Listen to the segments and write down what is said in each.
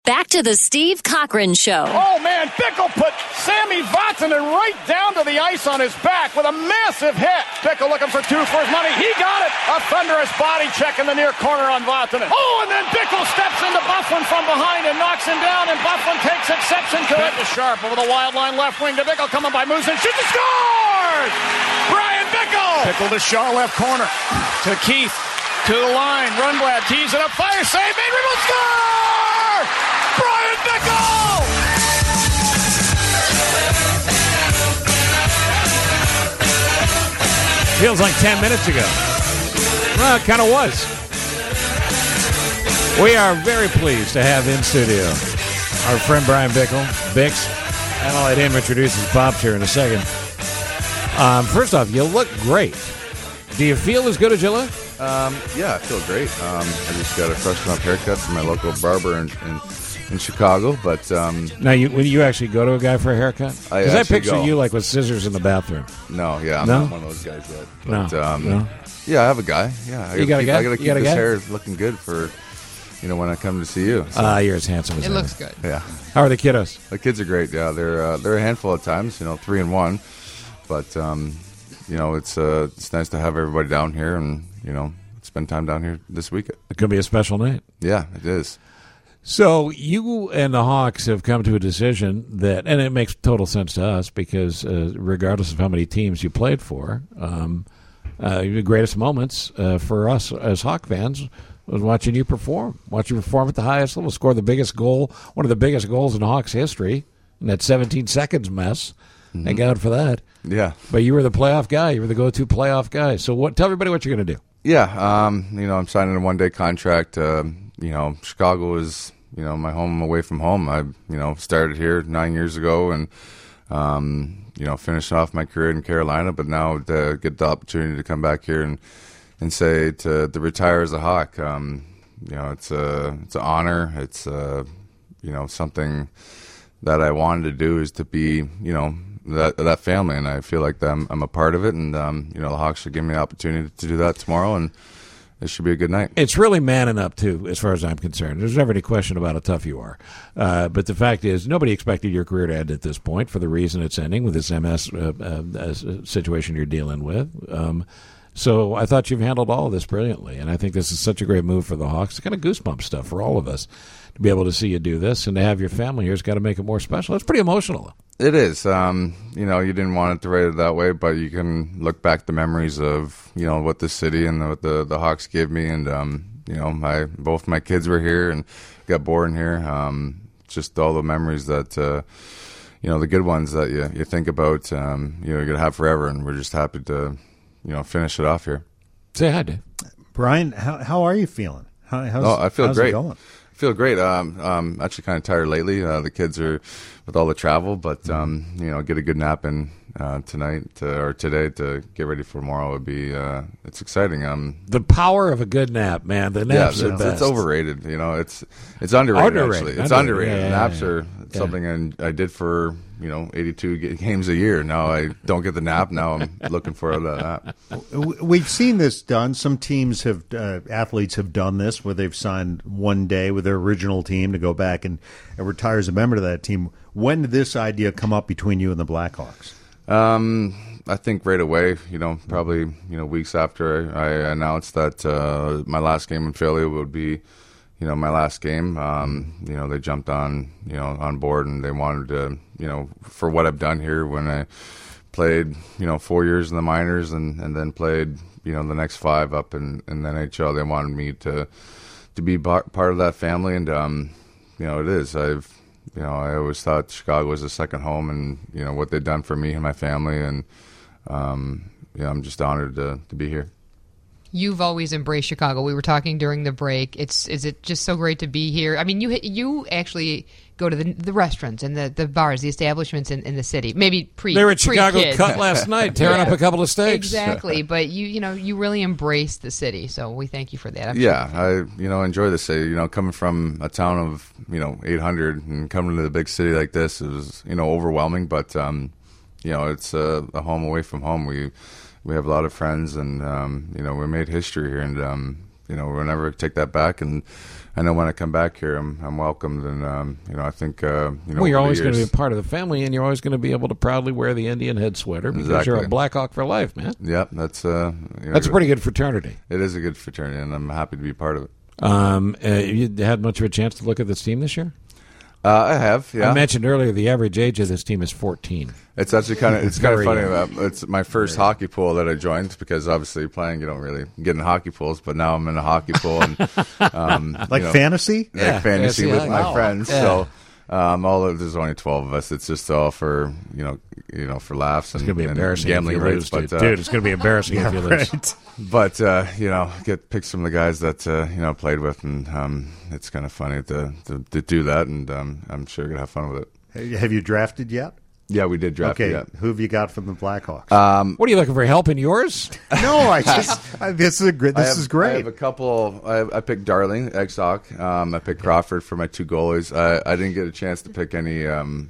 Back to the Steve Cochran Show. Oh, man, Bickle put Sammy Vatanen right down to the ice on his back with a massive hit. Bickle looking for two for his money. He got it. A thunderous body check in the near corner on Vatanen. Oh, and then Bickle steps into Byfuglien from behind and knocks him down, and Byfuglien takes exception to it. Sharp over the wild line left wing to Bickle, coming by Moose and shoots and scores! Brian Bickle! Bickle to Shaw left corner. To Keith. To the line. Rundblad tees it up. Fire save. Made Ribble score! Brian Bickle! Feels like 10 minutes ago. Well, it kind of was. We are very pleased to have in studio our friend Brian Bickle, Bix, and I'll let him introduce his pops here in a second. First off, you look great. Do you feel as good as you look? Yeah, I feel great. I just got a freshen up haircut from my local barber in Chicago. But now, will you actually go to a guy for a haircut? Because I picture you like with scissors in the bathroom. No, I'm not one of those guys yet. But, no. Yeah, I have a guy. Yeah, you got a guy? I got to keep his hair looking good for when I come to see you. So. You're as handsome as it looks good. Yeah. How are the kiddos? The kids are great. Yeah, they're a handful at times. 3 and 1, but it's nice to have everybody down here and spend time down here this weekend. It could be a special night. Yeah, it is. So you and the Hawks have come to a decision that, and it makes total sense to us because regardless of how many teams you played for, the greatest moments for us as Hawk fans was watching you perform at the highest level, score the biggest goal, one of the biggest goals in Hawks history, in that 17 seconds mess. Mm-hmm. Thank God for that. Yeah. But you were the playoff guy. You were the go-to playoff guy. So tell everybody what you're going to do. Yeah, I'm signing a one-day contract. Chicago is, my home away from home. I, started here 9 years ago and, finished off my career in Carolina. But now to get the opportunity to come back here and say to retire as a Hawk, it's an honor. It's, something that I wanted to do is to be, that family, and I feel like I'm a part of it, and the Hawks should give me the opportunity to do that tomorrow, and it should be a good night. It's really manning up too, as far as I'm concerned. There's never any question about how tough you are, but the fact is, nobody expected your career to end at this point for the reason it's ending with this MS situation you're dealing with. So I thought you've handled all of this brilliantly, and I think this is such a great move for the Hawks. It's kind of goosebump stuff for all of us to be able to see you do this, and to have your family here has got to make it more special. It's pretty emotional. It is. You didn't want it to write it that way, but you can look back the memories of, what the city and what the Hawks gave me. And, both my kids were here and got born here. Just all the memories that, the good ones that you think about, you're going to have forever. And we're just happy to, finish it off here. Say hi, Dave. Brian, how are you feeling? I feel how's great. It going? Feel great. Actually kind of tired lately. The kids are with all the travel, but get a good nap in tonight or today to get ready for tomorrow would be. It's exciting. The power of a good nap, man. The naps are best. It's overrated. It's underrated. Actually, it's underrated. Yeah, naps are something I did for 82 games a year. Now I don't get the nap. Now I'm looking for that nap. We've seen this done. Some teams have, athletes have done this where they've signed one day with their original team to go back and retire as a member of that team. When did this idea come up between you and the Blackhawks? I think right away, probably, weeks after I announced that my last game in Philly would be, my last game. They jumped on board, and they wanted to, for what I've done here when I played, 4 years in the minors and then played, the next 5 up in the NHL. They wanted me to be part of that family, and it is. I always thought Chicago was a second home, and what they've done for me and my family, and I'm just honored to be here. You've always embraced Chicago. We were talking during the break. Is it just so great to be here? I mean, you actually go to the restaurants and the bars, the establishments in the city. Maybe they were at Chicago Cut last night, tearing up a couple of steaks. Exactly, but you really embrace the city. So we thank you for that. I enjoy the city. Coming from a town of 800 and coming to the big city like this is overwhelming. But it's a home away from home. We have a lot of friends, and we made history here, and whenever I take that back, and I know when I come back here, I'm welcomed, and I think well, you're always going to be a part of the family, and you're always going to be able to proudly wear the Indian head sweater because you're a Blackhawk for life, man. Yep, that's a pretty good fraternity. It is a good fraternity, and I'm happy to be part of it. You had much of a chance to look at this team this year? I have, yeah. I mentioned earlier the average age of this team is 14. It's actually kind of funny. It's my first hockey pool that I joined because obviously playing you don't really get in hockey pools, but now I'm in a hockey pool and fantasy, fantasy with my friends. Yeah. So there's only 12 of us. It's just all for for laughs and, it's gonna be embarrassing gambling if you rates. lose, dude, it's going to be embarrassing if you lose. Right. But get picks from the guys that played with, and it's kind of funny to do that, and I'm sure you're gonna have fun with it. Have you drafted yet? Yeah, we did draft. Okay, Yeah. who have you got from the Blackhawks? What are you looking for? Help in yours? No, this is great. This is great. I have a couple. I picked Darling, ex-Hawk. I picked Crawford for my two goalies. I didn't get a chance to pick any.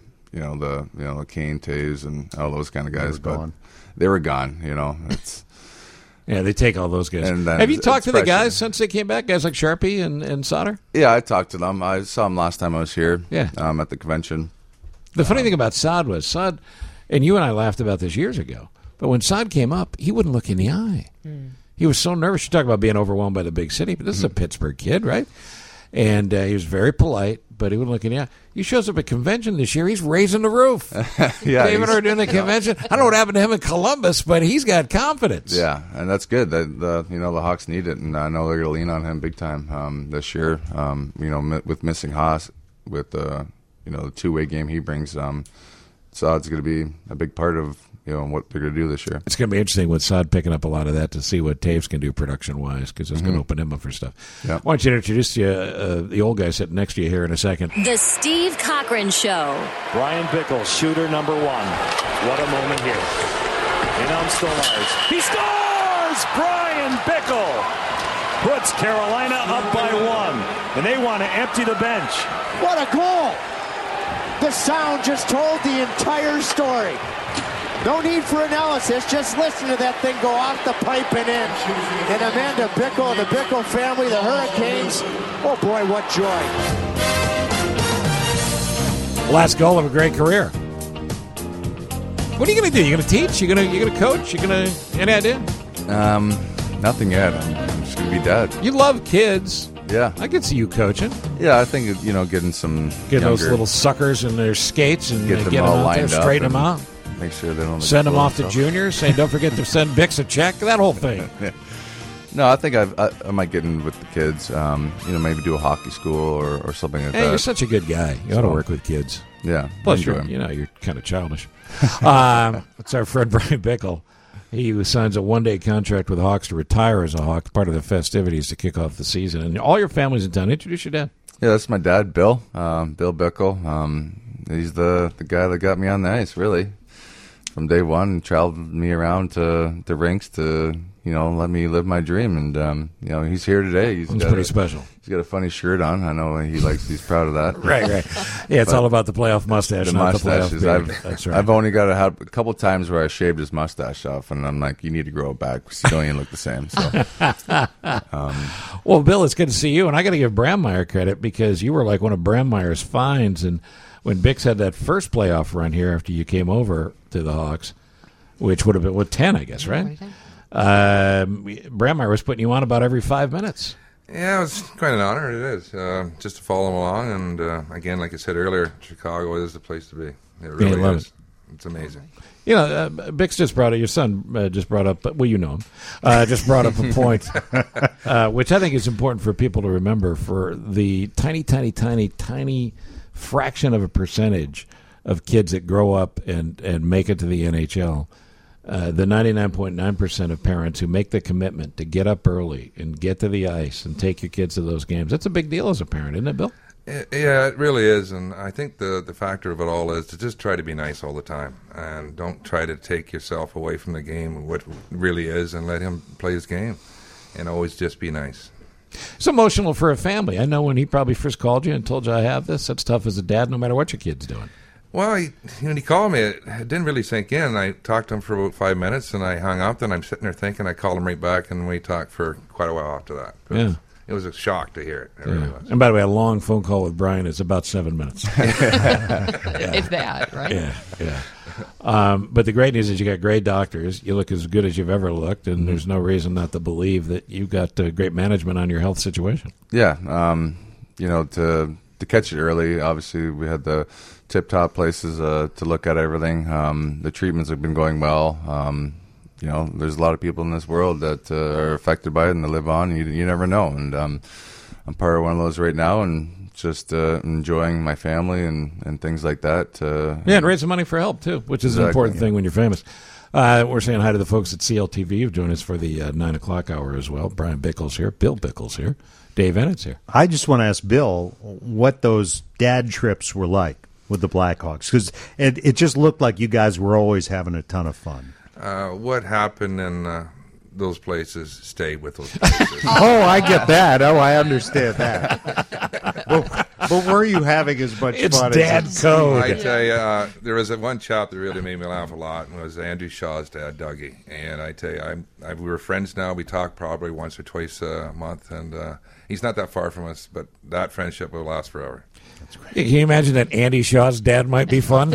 The Kane, Taves, and all those kind of guys, they were gone. It's. Yeah, they take all those guys. Have you talked to the guys since they came back? Guys like Sharpie and Sauter? Yeah, I talked to them. I saw them last time I was here. Yeah. At the convention. The funny thing about Saad was Saad, and you and I laughed about this years ago, but when Saad came up, he wouldn't look in the eye. He was so nervous. You talk about being overwhelmed by the big city, but this is a Pittsburgh kid, right? And he was very polite, but he wouldn't look in the eye. He shows up at convention this year. He's raising the roof. Yeah, David are doing the convention. I don't know what happened to him in Columbus, but he's got confidence. Yeah, and that's good. The Hawks need it, and I know they're going to lean on him big time this year. With missing Haas, with the two-way game he brings, Saad's going to be a big part of what they're going to do this year. It's going to be interesting with Saad picking up a lot of that to see what Taves can do production-wise, because it's going to open him up for stuff. Yeah. I want you to introduce you, the old guy sitting next to you here in a second. The Steve Cochran Show. Brian Bickle, shooter number 1. What a moment here. In on Stolarz. He scores! Brian Bickle puts Carolina up by 1, and they want to empty the bench. What a goal! The sound just told the entire story. No need for analysis. Just listen to that thing go off the pipe and in. And Amanda Bickle, the Bickle family, the Hurricanes. Oh, boy, what joy. Last goal of a great career. What are you going to do? You going to teach? You going to coach? Any idea? Nothing yet. I'm just going to be dad. You love kids. Yeah. I could see you coaching. Yeah, I think, getting some those little suckers in their skates and get them them all out there, lined up, straighten them out. Make sure they don't send them off to juniors, saying don't forget to send Bix a check, that whole thing. Yeah. No, I think I might get in with the kids, maybe do a hockey school or something like that. You're such a good guy. You ought to work with kids. Yeah. Plus, you're kind of childish. It's our friend Brian Bickle. He signs a one-day contract with the Hawks to retire as a Hawk, part of the festivities to kick off the season. And all your family's in town. Introduce your dad. Yeah, that's my dad, Bill. Bill Bickle. He's the guy that got me on the ice, really. From day one, traveled me around to the rinks to, let me live my dream. And, he's here today. He's pretty special. He's got a funny shirt on. I know he's proud of that. Right. Yeah, it's all about the playoff mustache, the not mustaches. the playoff beard. That's right. I've only had a couple times where I shaved his mustache off, and I'm like, you need to grow it back because you don't even look the same. So, well, Bill, it's good to see you. And I got to give Brandmeier credit because you were like one of Brandmeier's finds. And when Bix had that first playoff run here after you came over to the Hawks, which would have been 10, I guess, right? Brandmeier was putting you on about every 5 minutes. Yeah, it was quite an honor. It is just to follow him along, and again, like I said earlier, Chicago is the place to be. It really is. It's amazing. Bix just brought up, your son just brought up, well, you know him, just brought up a point, which I think is important for people to remember. For the tiny fraction of a percentage of kids that grow up and make it to the NHL, the 99.9% of parents who make the commitment to get up early and get to the ice and take your kids to those games, that's a big deal as a parent, isn't it, Bill? Yeah, it really is, and I think the factor of it all is to just try to be nice all the time, and don't try to take yourself away from the game, what really is, and let him play his game, and always just be nice. It's emotional for a family. I know when he probably first called you and told you I have this, that's tough as a dad no matter what your kid's doing. Well, when he called me, it didn't really sink in. I talked to him for about 5 minutes, and I hung up. Then I'm sitting there thinking. I called him right back, and we talked for quite a while after that. Yeah. It was a shock to hear it. It really was. And by the way, a long phone call with Brian is about 7 minutes. If that, right? Yeah. But the great news is you got great doctors. You look as good as you've ever looked, and there's no reason not to believe that you've got great management on your health situation. Yeah, to catch it early, obviously we had the tip-top places to look at everything. The treatments have been going well. There's a lot of people in this world that are affected by it and they live on. You never know. And I'm part of one of those right now and just enjoying my family and things like that. And raise some money for help, too, which is an important thing when you're famous. We're saying hi to the folks at CLTV who've joined us for the 9 o'clock hour as well. Brian Bickle's here. Bill Bickle's here. Dave Ennett's here. I just want to ask Bill what those dad trips were like with the Blackhawks, because it just looked like you guys were always having a ton of fun. What happened in those places stayed with those places. Oh, I get that. Oh, I understand that. But were you having as much fun as dad code? I tell you, there was one chap that really made me laugh a lot, and it was Andrew Shaw's dad, Dougie. And I tell you, we were friends now. We talk probably once or twice a month, and he's not that far from us, but that friendship will last forever. Can you imagine that Andy Shaw's dad might be fun?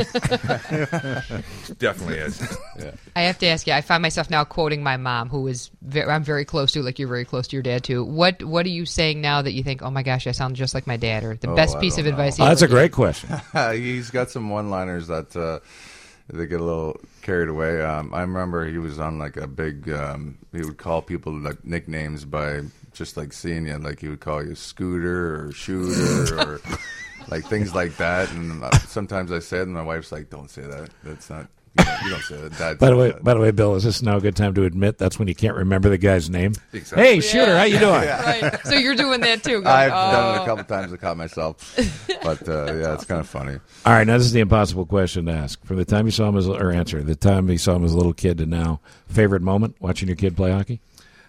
Definitely is. Yeah. I have to ask you, I find myself now quoting my mom, who is I'm very close to, like you're very close to your dad too. What are you saying now that you think, oh my gosh, I sound just like my dad, or the best piece of advice? That's a great question. He's got some one-liners that they get a little carried away. I remember he was on like a big, he would call people like nicknames by just like seeing you, like he would call you Scooter or Shooter or like things like that. And sometimes I say it, and my wife's like, "Don't say that. That's not. You don't say that." Dad by the way, Bill, is this now a good time to admit that's when you can't remember the guy's name? Exactly. Hey, Shooter, how you doing? Right. So you're doing that too. I've done it a couple times. I caught myself, but it's kind of funny. All right, now this is the impossible question to ask. From the time you saw him the time you saw him as a little kid to now, favorite moment watching your kid play hockey?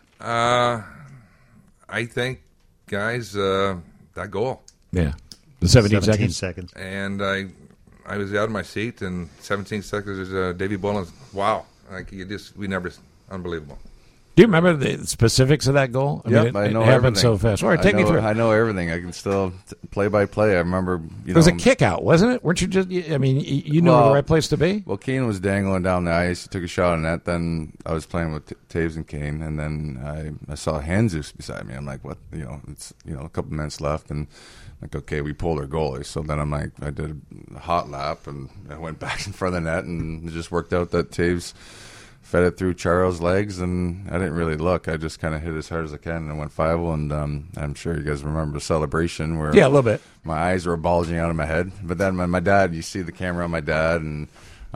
I think, guys, that goal. Yeah. The 17 seconds. And I was out of my seat, and 17 seconds is Davey Bolin. Wow. Unbelievable. Do you remember the specifics of that goal? I know it happened everything. So fast. All right, take me through. I know everything. I can still play by play. I remember. It was a kick out, wasn't it? Weren't you just? You knew the right place to be. Well, Kane was dangling down the ice. He took a shot on that. Then I was playing with Taves and Kane, and then I saw Jesus beside me. I'm like, what? It's a couple minutes left, and like, okay, we pulled our goalie. So then I'm like, I did a hot lap, and I went back in front of the net, and it just worked out that Taves fed it through Charles' legs, and I didn't really look. I just kind of hit as hard as I can, and I went 5-0, and I'm sure you guys remember the celebration where a little bit. My eyes were bulging out of my head. But then my dad, you see the camera on my dad, and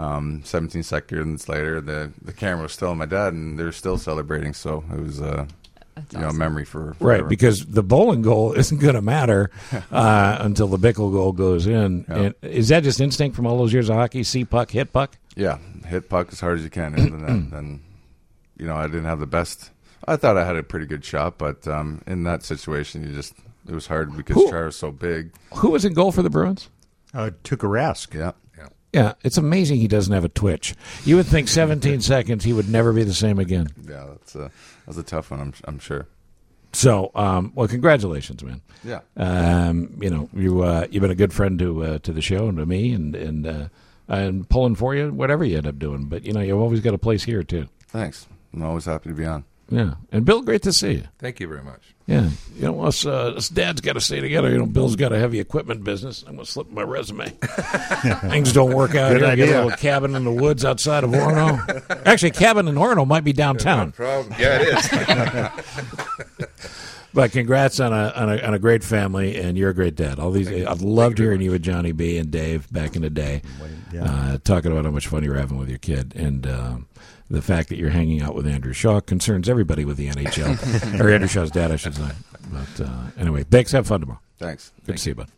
17 seconds later, the camera was still on my dad, and they were still celebrating. So it was a memory for forever. Right, because the Bolin goal isn't going to matter until the Bickle goal goes in. Yeah. And is that just instinct from all those years of hockey? See puck, hit puck? Yeah, hit puck as hard as you can into the net. And, I didn't have the best. I thought I had a pretty good shot, but in that situation, it was hard because Char was so big. Who was in goal for the Bruins? Tuukka Rask. Yeah. Yeah, it's amazing he doesn't have a twitch. You would think 17 seconds, he would never be the same again. Yeah, that was a tough one, I'm sure. So, well, congratulations, man. Yeah. You've been a good friend to the show and to me, and pulling for you, whatever you end up doing. But you've always got a place here too. Thanks. I'm always happy to be on. Yeah, and Bill, great to see you. Thank you very much. Yeah, us dads got to stay together. Bill's got a heavy equipment business. I'm going to slip my resume. Things don't work out here. Get a little cabin in the woods outside of Orono. Actually, cabin in Orono might be downtown. No problem. Yeah, it is. But congrats on a great family, and you're a great dad. I've loved hearing you with Johnny B and Dave back in the day, talking about how much fun you were having with your kid, and the fact that you're hanging out with Andrew Shaw concerns everybody with the NHL, or Andrew Shaw's dad, I should say. But anyway, thanks. Have fun tomorrow. Thanks. Good to see you, bud.